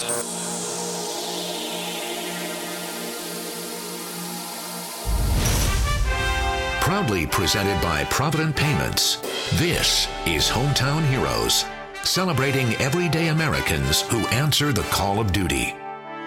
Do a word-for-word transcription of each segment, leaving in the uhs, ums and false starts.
Proudly presented by Provident Payments, this is Hometown Heroes, celebrating everyday Americans who answer the call of duty.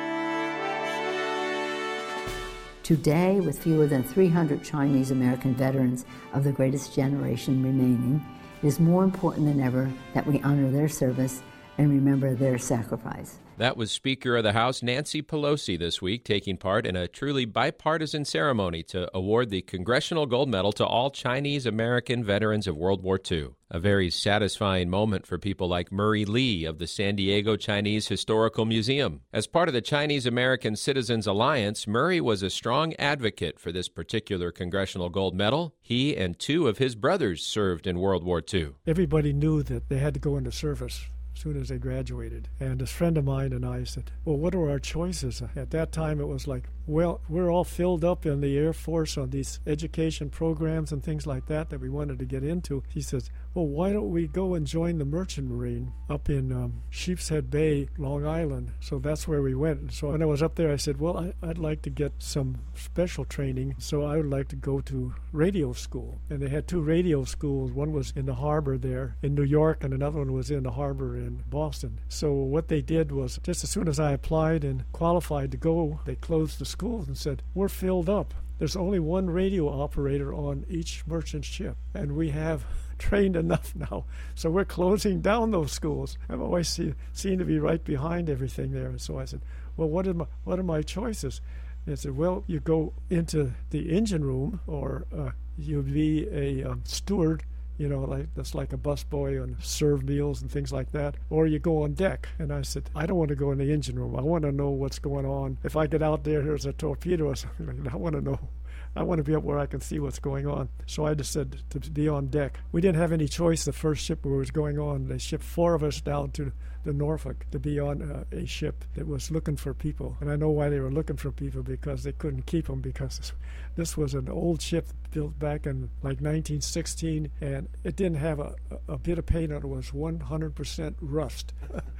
Today, with fewer than three hundred Chinese American veterans of the greatest generation remaining, it is more important than ever that we honor their service and remember their sacrifice. That was Speaker of the House Nancy Pelosi this week, taking part in a truly bipartisan ceremony to award the Congressional Gold Medal to all Chinese American veterans of World War Two. A very satisfying moment for people like Murray Lee of the San Diego Chinese Historical Museum. As part of the Chinese American Citizens Alliance, Murray was a strong advocate for this particular Congressional Gold Medal. He and two of his brothers served in World War Two. Everybody knew that they had to go into service as soon as they graduated. And a friend of mine and I said, well, what are our choices? At that time, it was like, well, we're all filled up in the Air Force on these education programs and things like that that we wanted to get into. He says, well, why don't we go and join the Merchant Marine up in um, Sheepshead Bay, Long Island? So that's where we went. And so when I was up there, I said, well, I, I'd like to get some special training, so I would like to go to radio school. And they had two radio schools. One was in the harbor there in New York, and another one was in the harbor in Boston. So what they did was, just as soon as I applied and qualified to go, they closed the schools and said, we're filled up. There's only one radio operator on each merchant ship, and we have trained enough now. So we're closing down those schools. I've always seen, seemed to be right behind everything there. And so I said, well, what are my, what are my choices? And they said, well, you go into the engine room, or uh, you be a um, steward, you know, like that's like a busboy and serve meals and things like that, or you go on deck. And I said, I don't want to go in the engine room. I want to know what's going on. If I get out there, there's a torpedo or something, I want to know. I want to be up where I can see what's going on. So I just said to be on deck. We didn't have any choice. The first ship we was going on, they shipped four of us down to the Norfolk to be on uh, a ship that was looking for people. And I know why they were looking for people, because they couldn't keep them, because this was an old ship built back in like nineteen sixteen, and it didn't have a, a bit of paint on it. It was one hundred percent rust.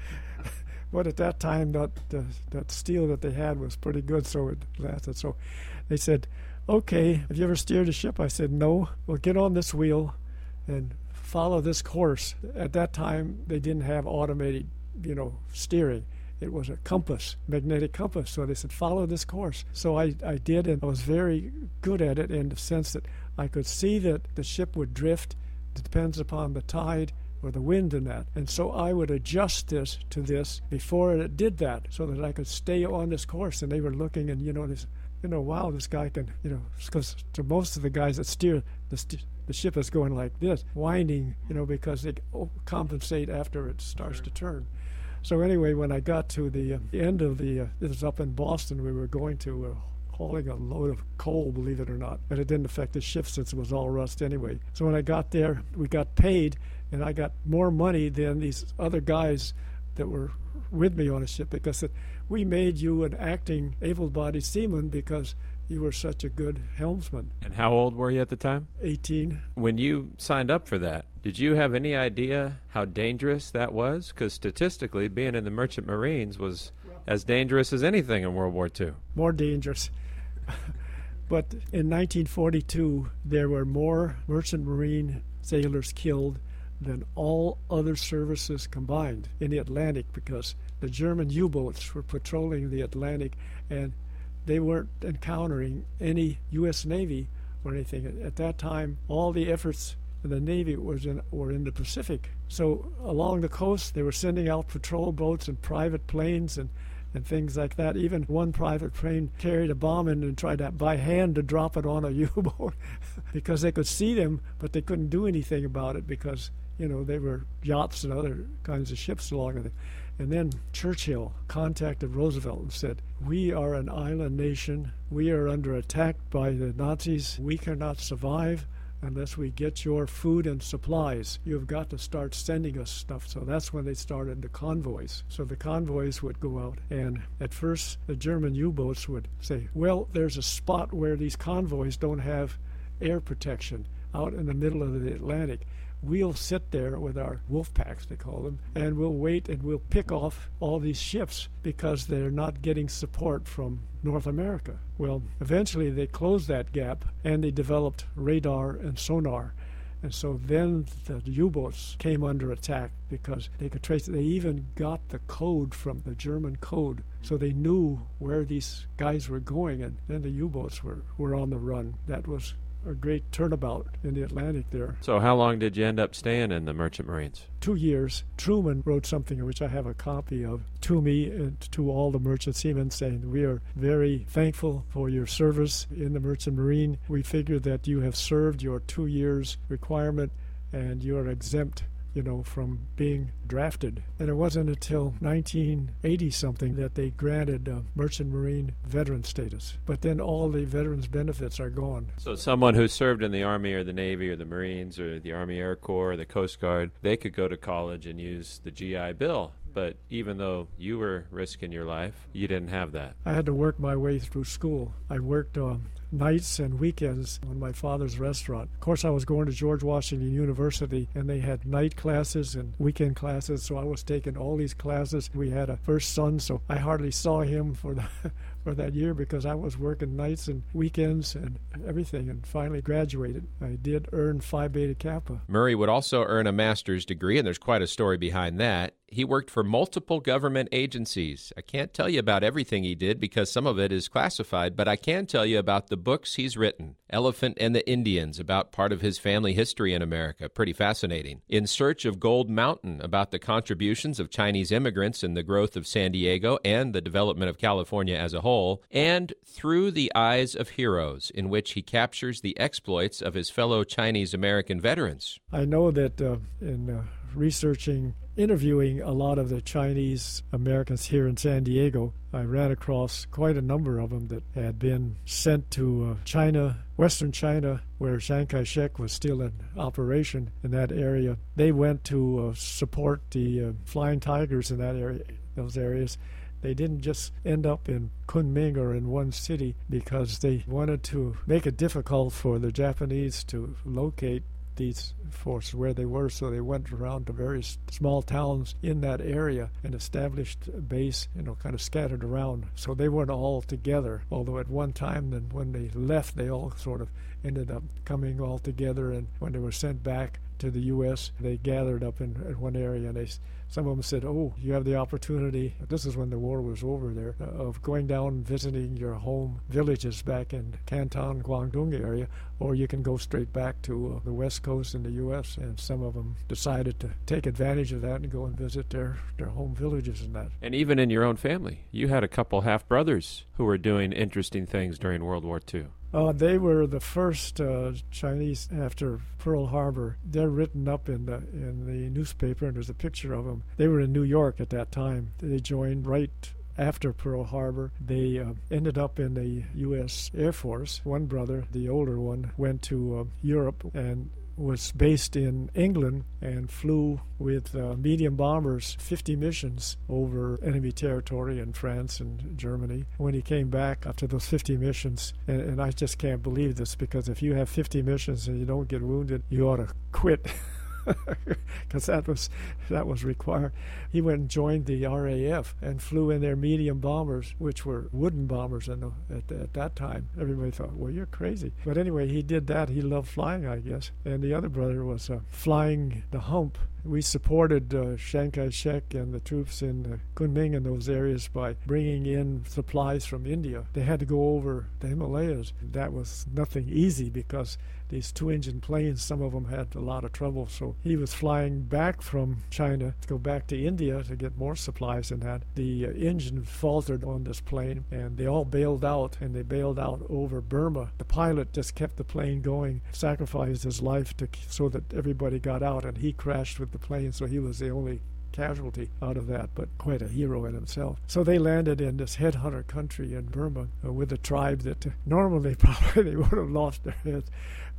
But at that time, that, uh, that steel that they had was pretty good, so it lasted. So they said, okay, have you ever steered a ship? I said, no. Well, get on this wheel and follow this course. At that time, they didn't have automated, you know, steering. It was a compass, magnetic compass. So they said, follow this course. So I, I did, and I was very good at it in the sense that I could see that the ship would drift. It depends upon the tide or the wind in that. And so I would adjust this to this before it did that, so that I could stay on this course. And they were looking, and, you know, this, you know, wow, this guy can, you know, because to most of the guys that steer, the, st- the ship is going like this, winding, you know, because they compensate after it starts to turn. So anyway, when I got to the, uh, the end of the, uh, this was up in Boston, we were going to uh, hauling a load of coal, believe it or not. But it didn't affect the ship since it was all rust anyway. So when I got there, we got paid, and I got more money than these other guys that were with me on a ship, because it, we made you an acting able-bodied seaman because you were such a good helmsman. And how old were you at the time? eighteen. When you signed up for that, did you have any idea how dangerous that was? Because statistically, being in the Merchant Marines was as dangerous as anything in World War Two. More dangerous. But in nineteen forty-two, there were more Merchant Marine sailors killed than all other services combined in the Atlantic, because the German U-boats were patrolling the Atlantic, and they weren't encountering any U S Navy or anything. At that time, all the efforts of the Navy was in, were in the Pacific. So along the coast, they were sending out patrol boats and private planes and, and things like that. Even one private plane carried a bomb in and tried to, by hand to drop it on a U-boat because they could see them, but they couldn't do anything about it because, you know, they were yachts and other kinds of ships along with it. And then Churchill contacted Roosevelt and said, we are an island nation. We are under attack by the Nazis. We cannot survive unless we get your food and supplies. You've got to start sending us stuff. So that's when they started the convoys. So the convoys would go out, and at first the German U-boats would say, well, there's a spot where these convoys don't have air protection out in the middle of the Atlantic. we'll sit there with our wolf packs, they call them, and we'll wait and we'll pick off all these ships because they're not getting support from North America. Well, eventually they closed that gap and they developed radar and sonar. And so then the U-boats came under attack because they could trace it. They even got the code from the German code, so they knew where these guys were going, and then the U-boats were, were on the run. That was a great turnabout in the Atlantic there. So how long did you end up staying in the Merchant Marines? Two years. Truman wrote something which I have a copy of to me and to all the merchant seamen saying, we are very thankful for your service in the Merchant Marine. We figure that you have served your two years requirement and you are exempt, you know, from being drafted. And it wasn't until nineteen eighty something that they granted uh, Merchant Marine veteran status. But then all the veterans benefits are gone. So someone who served in the Army or the Navy or the Marines or the Army Air Corps or the Coast Guard, they could go to college and use the G I Bill. But even though you were risking your life, you didn't have that. I had to work my way through school. I worked um, nights and weekends on my father's restaurant. Of course, I was going to George Washington University, and they had night classes and weekend classes, so I was taking all these classes. We had a first son, so I hardly saw him for the for that year because I was working nights and weekends and everything, and finally graduated. I did earn Phi Beta Kappa. Murray would also earn a master's degree, and there's quite a story behind that. He worked for multiple government agencies. I can't tell you about everything he did because some of it is classified, but I can tell you about the books he's written. Elephant and the Indians, about part of his family history in America. Pretty fascinating. In Search of Gold Mountain, about the contributions of Chinese immigrants in the growth of San Diego and the development of California as a whole. And Through the Eyes of Heroes, in which he captures the exploits of his fellow Chinese-American veterans. I know that uh, in uh, researching interviewing a lot of the Chinese Americans here in San Diego, I ran across quite a number of them that had been sent to uh, China, Western China, where Chiang Kai-shek was still in operation in that area. They went to uh, support the uh, Flying Tigers in that area, those areas. They didn't just end up in Kunming or in one city because they wanted to make it difficult for the Japanese to locate these forces where they were, so they went around to various small towns in that area and established a base, you know, kind of scattered around. So they weren't all together, although at one time, then when they left, they all sort of ended up coming all together, and when they were sent back to the U S, they gathered up in, in one area, and they, some of them said, oh, you have the opportunity, this is when the war was over there, of going down and visiting your home villages back in Canton, Guangdong area, or you can go straight back to uh, the West Coast in the U S, and some of them decided to take advantage of that and go and visit their, their home villages and that. And even in your own family, you had a couple half-brothers who were doing interesting things during World War Two. Uh, they were the first uh, Chinese after Pearl Harbor. They're written up in the in the newspaper, and there's a picture of them. They were in New York at that time. They joined right after Pearl Harbor. They uh, ended up in the U S Air Force. One brother, the older one, went to uh, Europe and was based in England and flew with uh, medium bombers fifty missions over enemy territory in France and Germany. When he came back after those fifty missions, and, and I just can't believe this, because if you have fifty missions and you don't get wounded, you ought to quit. Because that was that was required. He went and joined the R A F and flew in their medium bombers, which were wooden bombers in the, at, at that time. Everybody thought, well, you're crazy. But anyway, he did that. He loved flying, I guess. And the other brother was uh, flying the hump. We supported uh, Chiang Kai-shek and the troops in uh, Kunming and those areas by bringing in supplies from India. They had to go over the Himalayas. That was nothing easy because these two-engine planes, some of them had a lot of trouble. So he was flying back from China to go back to India to get more supplies and that. The uh, engine faltered on this plane, and they all bailed out, and they bailed out over Burma. The pilot just kept the plane going, sacrificed his life to so that everybody got out, and he crashed with the plane, so he was the only casualty out of that, but quite a hero in himself. So they landed in this headhunter country in Burma uh, with a tribe that uh, normally probably they would have lost their heads.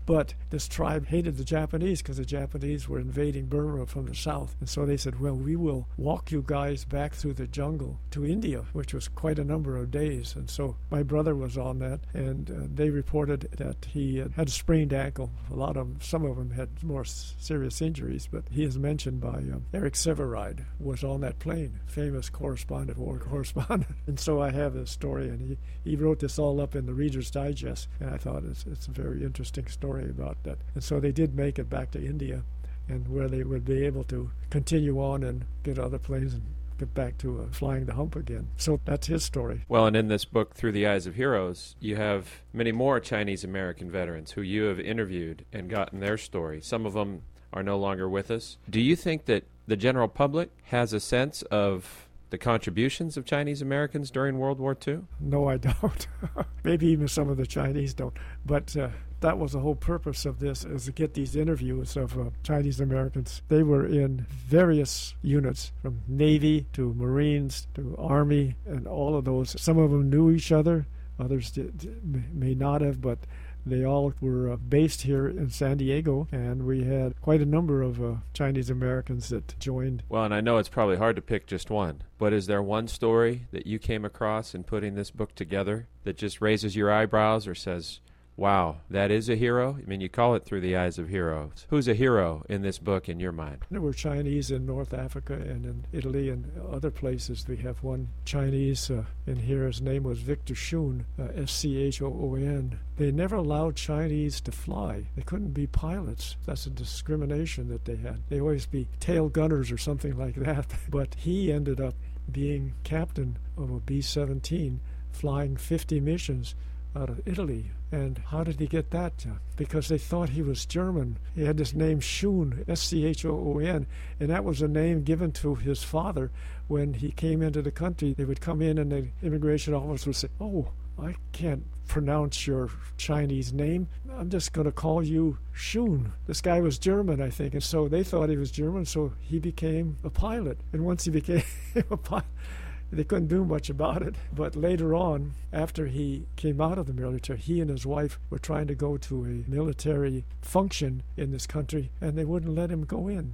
But this tribe hated the Japanese because the Japanese were invading Burma from the south. And so they said, well, we will walk you guys back through the jungle to India, which was quite a number of days. And so my brother was on that, and uh, they reported that he had, had a sprained ankle. A lot of them, some of them had more s- serious injuries, but he is mentioned by um, Eric Sevareid, was on that plane, famous correspondent, war correspondent. And so I have this story, and he, he wrote this all up in the Reader's Digest, and I thought it's, it's a very interesting story about that. And so they did make it back to India, and where they would be able to continue on and get other planes and get back to uh, flying the hump again. So that's his story. Well, and in this book, Through the Eyes of Heroes, you have many more Chinese-American veterans who you have interviewed and gotten their story. Some of them are no longer with us. Do you think that the general public has a sense of the contributions of Chinese Americans during World War Two? No, I don't. Maybe even some of the Chinese don't. But uh, that was the whole purpose of this, is to get these interviews of uh, Chinese Americans. They were in various units, from Navy to Marines to Army, and all of those. Some of them knew each other. Others did, may not have, but they all were uh, based here in San Diego, and we had quite a number of uh, Chinese Americans that joined. Well, and I know it's probably hard to pick just one, but is there one story that you came across in putting this book together that just raises your eyebrows or says, wow, that is a hero? I mean, you call it Through the Eyes of Heroes. Who's a hero in this book in your mind? There were Chinese in North Africa and in Italy and other places. We have one Chinese uh, in here. His name was Victor Schoon, uh, S C H O O N. They never allowed Chinese to fly. They couldn't be pilots. That's a discrimination that they had. They always be tail gunners or something like that. But he ended up being captain of a B seventeen, flying fifty missions out of Italy. And how did he get that? Because they thought he was German. He had this name Schoon, S C H O O N, and that was a name given to his father when he came into the country. They would come in and the immigration officer would say, oh, I can't pronounce your Chinese name. I'm just going to call you Schoon. This guy was German, I think, and so they thought he was German, so he became a pilot. And once he became a pilot, they couldn't do much about it. But later on, after he came out of the military, he and his wife were trying to go to a military function in this country, and they wouldn't let him go in.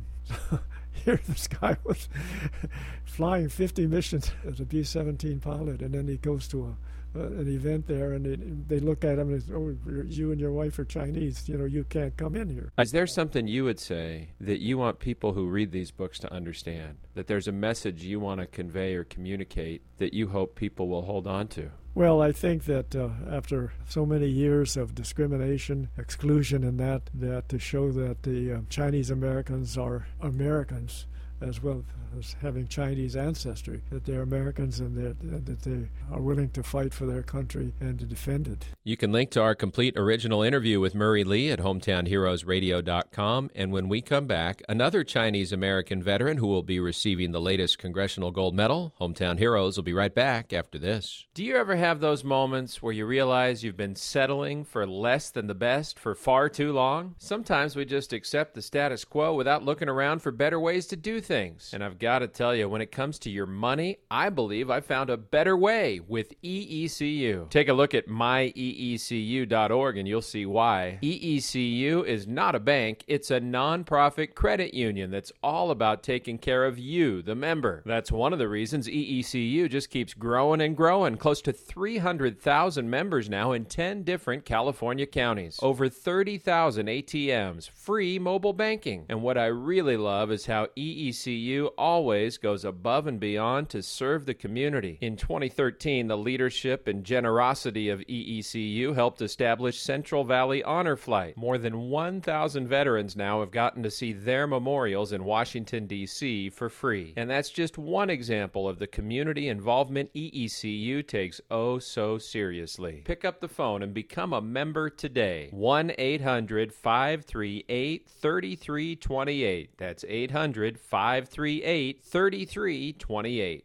Here this guy was flying fifty missions as a B seventeen pilot, and then he goes to a Uh, an event there, and they, they look at him and say, oh, you and your wife are Chinese, you know, you can't come in here. Is there something you would say that you want people who read these books to understand? That there's a message you want to convey or communicate that you hope people will hold on to? Well, I think that uh, after so many years of discrimination, exclusion, and that, that to show that the uh, Chinese Americans are Americans, as well as having Chinese ancestry, that they're Americans and that, that they are willing to fight for their country and to defend it. You can link to our complete original interview with Murray Lee at hometown heroes radio dot com. And when we come back, another Chinese-American veteran who will be receiving the latest Congressional Gold Medal. Hometown Heroes will be right back after this. Do you ever have those moments where you realize you've been settling for less than the best for far too long? Sometimes we just accept the status quo without looking around for better ways to do things. And I've got to tell you, when it comes to your money, I believe I found a better way with E E C U. Take a look at my E E C U dot org and you'll see why. E E C U is not a bank, it's a nonprofit credit union that's all about taking care of you, the member. That's one of the reasons E E C U just keeps growing and growing. Close to three hundred thousand members now in ten different California counties. Over thirty thousand A T Ms, free mobile banking. And what I really love is how E E C U always goes above and beyond to serve the community. In twenty thirteen, the leadership and generosity of E E C U helped establish Central Valley Honor Flight. More than one thousand veterans now have gotten to see their memorials in Washington, D C for free. And that's just one example of the community involvement E E C U takes oh so seriously. Pick up the phone and become a member today. one eight hundred five three eight three three two eight. That's eight hundred five three eight three three two eight.